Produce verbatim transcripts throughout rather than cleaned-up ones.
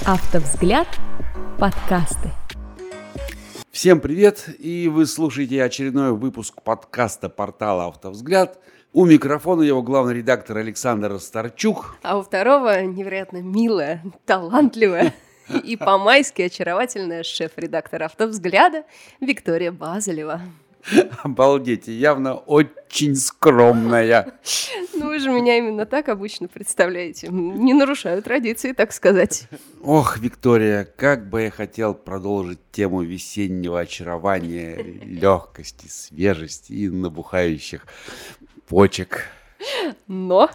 Автовзгляд. Подкасты. Всем привет, и вы слушаете очередной выпуск подкаста портала «Автовзгляд». У микрофона его главный редактор Александр Старчук. А у второго невероятно милая, талантливая и по-майски очаровательная шеф-редактор «Автовзгляда» Виктория Базелева. Обалдеть, явно очень скромная. Ну вы же меня именно так обычно представляете. Не нарушаю традиции, так сказать. Ох, Виктория, как бы я хотел продолжить тему весеннего очарования, легкости, свежести и набухающих почек. Но...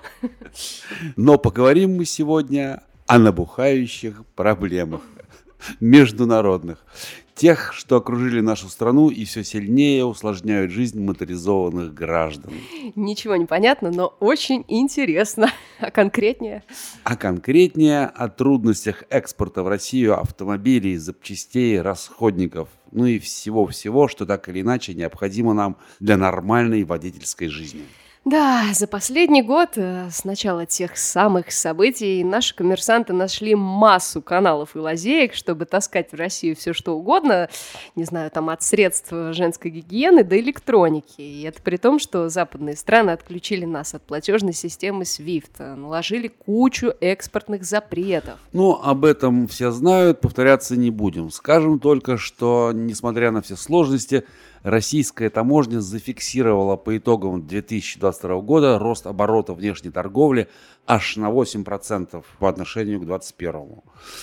Но поговорим мы сегодня о набухающих проблемах международных. Тех, что окружили нашу страну и все сильнее усложняют жизнь моторизованных граждан. Ничего не понятно, но очень интересно. А конкретнее? А конкретнее о трудностях экспорта в Россию автомобилей, запчастей, расходников, ну и всего-всего, что так или иначе необходимо нам для нормальной водительской жизни. Да, за последний год, с начала тех самых событий, наши коммерсанты нашли массу каналов и лазеек, чтобы таскать в Россию все что угодно, не знаю, там от средств женской гигиены до электроники. И это при том, что западные страны отключили нас от платежной системы свифт, наложили кучу экспортных запретов. Ну, об этом все знают, повторяться не будем. Скажем только, что, несмотря на все сложности, российская таможня зафиксировала по итогам две тысячи двадцать второго года рост оборота внешней торговли аж на восемь процентов по отношению к двадцать первому.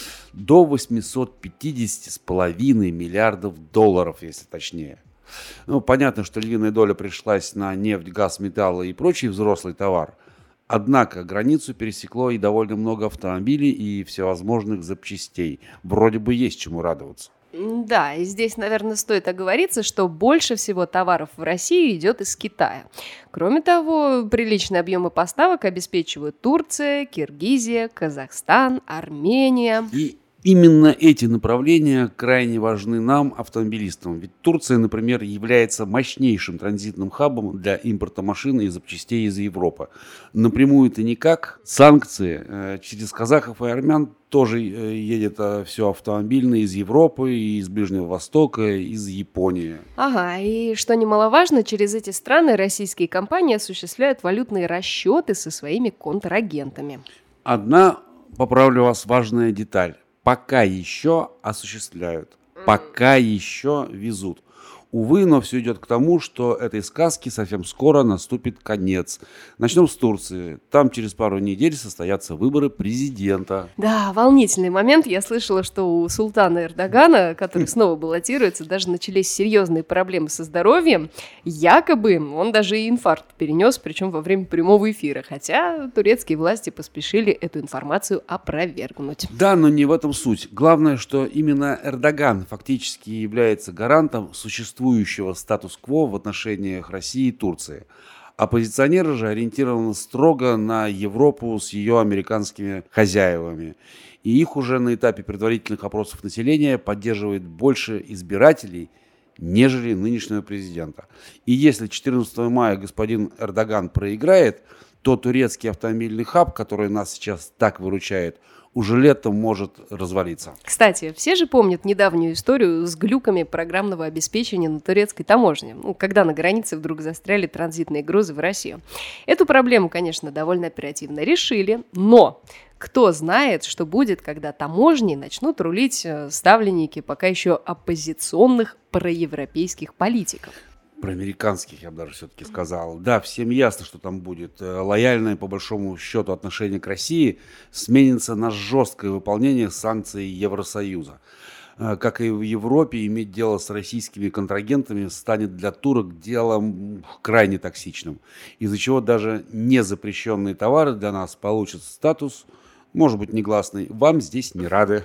До восемьсот пятьдесят с половиной миллиардов долларов, если точнее. Ну, понятно, что львиная доля пришлась на нефть, газ, металлы и прочий взрослый товар. Однако границу пересекло и довольно много автомобилей и всевозможных запчастей. Вроде бы есть чему радоваться. Да, и здесь, наверное, стоит оговориться, что больше всего товаров в Россию идет из Китая. Кроме того, приличные объемы поставок обеспечивают Турция, Киргизия, Казахстан, Армения. И именно эти направления крайне важны нам, автомобилистам. Ведь Турция, например, является мощнейшим транзитным хабом для импорта машин и запчастей из Европы. Напрямую-то никак. Санкции через казахов и армян тоже едет все автомобильное из Европы, из Ближнего Востока, из Японии. Ага, и что немаловажно, через эти страны российские компании осуществляют валютные расчеты со своими контрагентами. Одна, поправлю вас, важная деталь. Пока еще осуществляют, пока еще везут. Увы, но все идет к тому, что этой сказке совсем скоро наступит конец. Начнем с Турции. Там через пару недель состоятся выборы президента. Да, волнительный момент. Я слышала, что у султана Эрдогана, который снова баллотируется, даже начались серьезные проблемы со здоровьем. Якобы он даже и инфаркт перенес, причем во время прямого эфира. Хотя турецкие власти поспешили эту информацию опровергнуть. Да, но не в этом суть. Главное, что именно Эрдоган фактически является гарантом существующего статус-кво в отношениях России и Турции. Оппозиционеры же ориентированы строго на Европу с ее американскими хозяевами. И их уже на этапе предварительных опросов населения поддерживает больше избирателей, нежели нынешнего президента. И если четырнадцатого мая господин Эрдоган проиграет, то турецкий автомобильный хаб, который нас сейчас так выручает, уже летом может развалиться. Кстати, все же помнят недавнюю историю с глюками программного обеспечения на турецкой таможне, ну, когда на границе вдруг застряли транзитные грузы в Россию. Эту проблему, конечно, довольно оперативно решили, но кто знает, что будет, когда таможни начнут рулить ставленники пока еще оппозиционных проевропейских политиков. Про американских я бы даже все-таки сказал. Да, всем ясно, что там будет. Лояльное, по большому счету, отношение к России сменится на жесткое выполнение санкций Евросоюза. Как и в Европе, иметь дело с российскими контрагентами станет для турок делом крайне токсичным, из-за чего даже незапрещенные товары для нас получат статус, может быть, негласный, вам здесь не рады,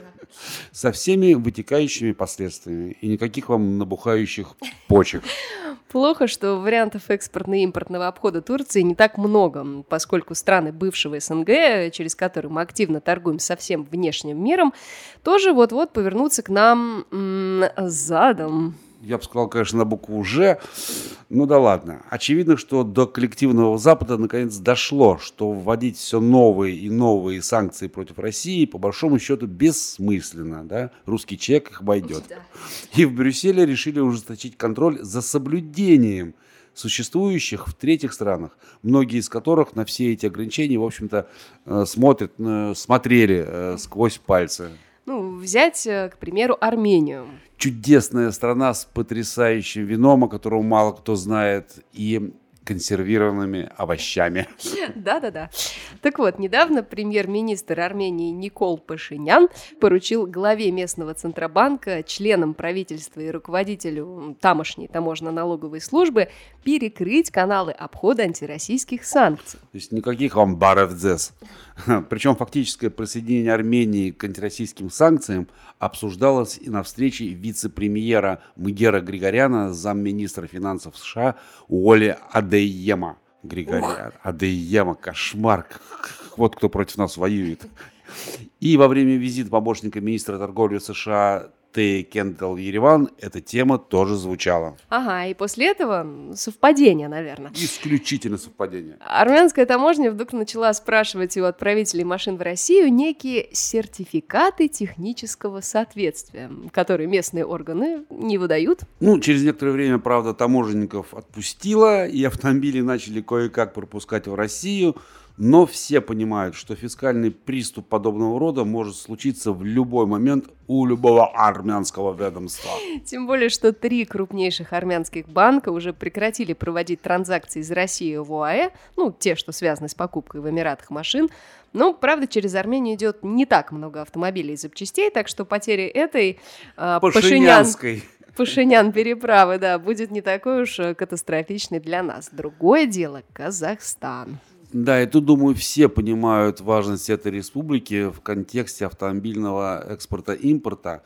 со всеми вытекающими последствиями и никаких вам набухающих почек. Плохо, что вариантов экспортно-импортного обхода Турции не так много, поскольку страны бывшего СНГ, через которые мы активно торгуем со всем внешним миром, тоже вот-вот повернутся к нам м- задом. я бы сказал, конечно, на букву «Ж», ну да ладно. Очевидно, что до коллективного Запада наконец дошло, что вводить все новые и новые санкции против России по большому счету бессмысленно, да? Русский человек их обойдет. Да. И в Брюсселе решили ужесточить контроль за соблюдением существующих в третьих странах, многие из которых на все эти ограничения, в общем-то, смотрят, смотрели сквозь пальцы. Ну, взять, к примеру, Армению. Чудесная страна с потрясающим вином, о котором мало кто знает, и консервированными овощами. Да-да-да. Так вот, недавно премьер-министр Армении Никол Пашинян поручил главе местного Центробанка, членам правительства и руководителю тамошней таможенно-налоговой службы перекрыть каналы обхода антироссийских санкций. То есть никаких вам баров-дзес. Причем фактическое присоединение Армении к антироссийским санкциям обсуждалось и на встрече вице-премьера Мгера Григоряна с замминистра финансов США Уолли Адейема. Григорян, Адейема, кошмар. Вот кто против нас воюет. И во время визита помощника министра торговли США Теи Кендалл в Ереван эта тема тоже звучала. Ага, и после этого совпадение, наверное. Исключительно совпадение. Армянская таможня вдруг начала спрашивать у отправителей машин в Россию некие сертификаты технического соответствия, которые местные органы не выдают. Ну, через некоторое время, правда, таможенников отпустила, и автомобили начали кое-как пропускать в Россию. Но все понимают, что фискальный приступ подобного рода может случиться в любой момент у любого армянского ведомства. Тем более, что три крупнейших армянских банка уже прекратили проводить транзакции из России в ОАЭ, ну, те, что связаны с покупкой в Эмиратах машин. Но, правда, через Армению идет не так много автомобилей и запчастей, так что потеря этой э, Пашинянской Пашинян переправы, да, будет не такой уж катастрофичной для нас. Другое дело – Казахстан. Да, и тут, думаю, все понимают важность этой республики в контексте автомобильного экспорта-импорта,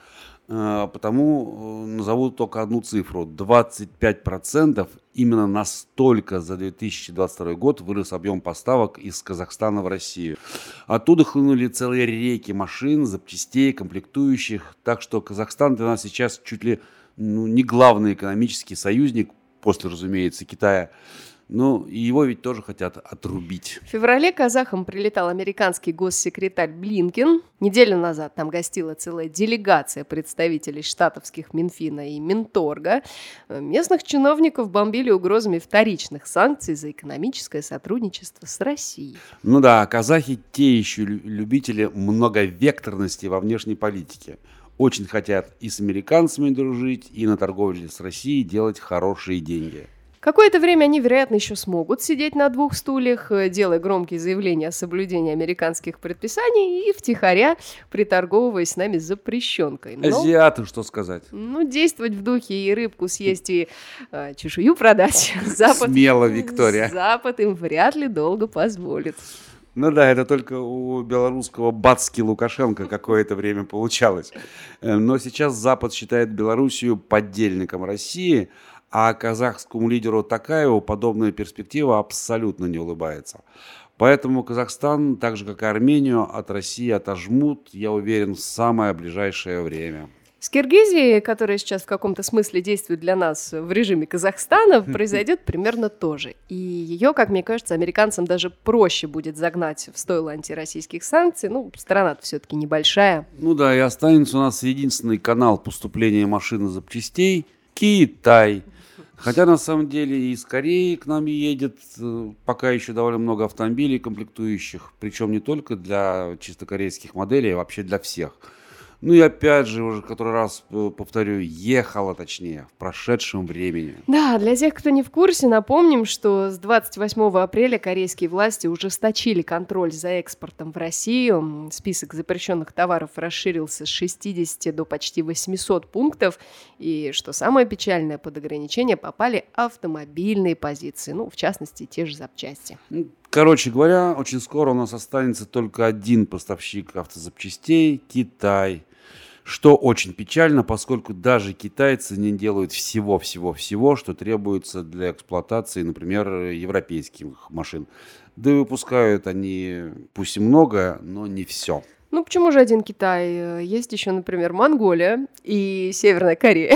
потому назову только одну цифру. двадцать пять процентов именно настолько за две тысячи двадцать второй год вырос объем поставок из Казахстана в Россию. Оттуда хлынули целые реки машин, запчастей, комплектующих. Так что Казахстан для нас сейчас чуть ли ну, не главный экономический союзник, после, разумеется, Китая. Ну, и его ведь тоже хотят отрубить. В феврале к казахам прилетал американский госсекретарь Блинкен. Неделю назад там гостила целая делегация представителей штатовских Минфина и Минторга. Местных чиновников бомбили угрозами вторичных санкций за экономическое сотрудничество с Россией. Ну да, казахи те еще любители многовекторности во внешней политике. Очень хотят и с американцами дружить, и на торговле с Россией делать хорошие деньги. Какое-то время они, вероятно, еще смогут сидеть на двух стульях, делая громкие заявления о соблюдении американских предписаний и втихаря приторговываясь с нами запрещенкой. Но, азиаты, что сказать? Ну, действовать в духе и рыбку съесть, и э, чешую продать. Запад, смело, Виктория. Запад им вряд ли долго позволит. Ну да, это только у белорусского Бацки Лукашенко какое-то время получалось. Но сейчас Запад считает Белоруссию подельником России, а казахскому лидеру Токаеву подобная перспектива абсолютно не улыбается. Поэтому Казахстан, так же как и Армению, от России отожмут, я уверен, в самое ближайшее время. С Киргизией, которая сейчас в каком-то смысле действует для нас в режиме Казахстана, произойдет примерно то же. И ее, как мне кажется, американцам даже проще будет загнать в стойло антироссийских санкций. Ну, страна-то все-таки небольшая. Ну да, и останется у нас единственный канал поступления машин и запчастей – Китай. Хотя, на самом деле, и из Кореи к нам едет пока еще довольно много автомобилей комплектующих, причем не только для чисто корейских моделей, а вообще для всех. Ну и опять же, уже который раз повторю, ехала, точнее, в прошедшем времени. Да, для тех, кто не в курсе, напомним, что с двадцать восьмого апреля корейские власти ужесточили контроль за экспортом в Россию. Список запрещенных товаров расширился с шестидесяти до почти восьмисот пунктов. И, что самое печальное, под ограничения попали автомобильные позиции, ну, в частности, те же запчасти. Короче говоря, очень скоро у нас останется только один поставщик автозапчастей – Китай. Что очень печально, поскольку даже китайцы не делают всего-всего-всего, что требуется для эксплуатации, например, европейских машин. Да и выпускают они, пусть и много, но не все. Ну, почему же один Китай? Есть еще, например, Монголия и Северная Корея.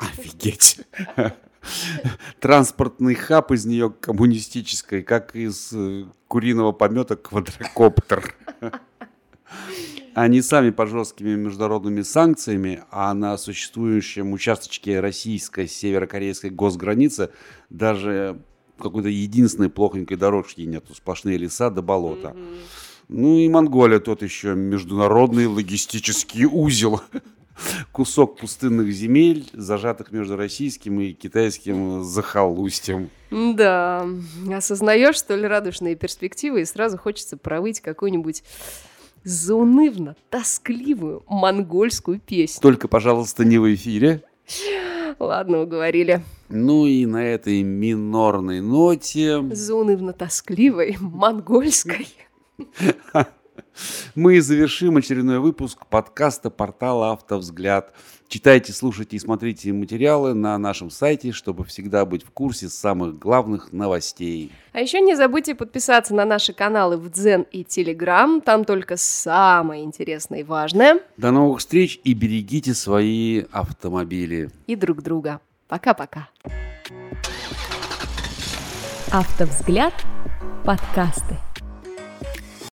Офигеть. Транспортный хаб из нее коммунистической, как из э, куриного помета квадрокоптер. Они сами под жесткими международными санкциями, а на существующем участочке российской северокорейской госграницы даже какой-то единственной плохонькой дорожки нету, сплошные леса до болота. Mm-hmm. Ну и Монголия тот еще международный логистический узел. Кусок пустынных земель, зажатых между российским и китайским захолустьем. Да, осознаешь столь радужные перспективы, и сразу хочется провыть какую-нибудь заунывно-тоскливую монгольскую песню. Только, пожалуйста, не в эфире. Ладно, уговорили. Ну и на этой минорной ноте... Заунывно-тоскливой монгольской... Мы завершим очередной выпуск подкаста портала «Автовзгляд». Читайте, слушайте и смотрите материалы на нашем сайте, чтобы всегда быть в курсе самых главных новостей. А еще не забудьте подписаться на наши каналы в Дзен и Телеграм. Там только самое интересное и важное. До новых встреч и берегите свои автомобили. И друг друга. Пока-пока. «Автовзгляд» подкасты.